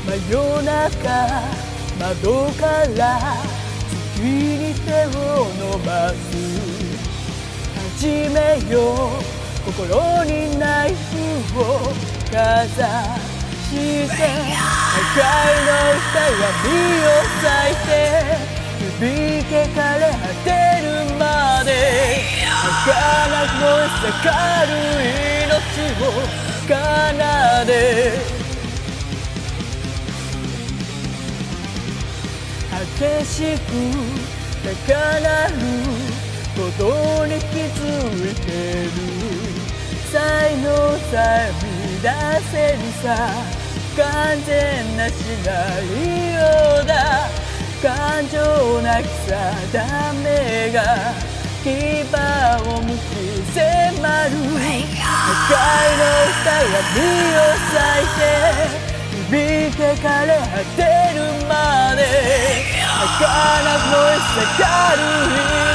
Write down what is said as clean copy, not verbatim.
真夜中窓から月に手を伸ばす。始めよう心にナイフをかざして、赤いの二は身を裂いて響け枯れ果てるまで、儚く燃え盛る命を奏で、激しく高鳴ることに気づいてる。才能さえ見出せるさ、完全なシナリオだ。感情なき定めが牙をむき迫る。赤いの二は身を裂いて響け枯れ果てるまで、儚く燃え盛る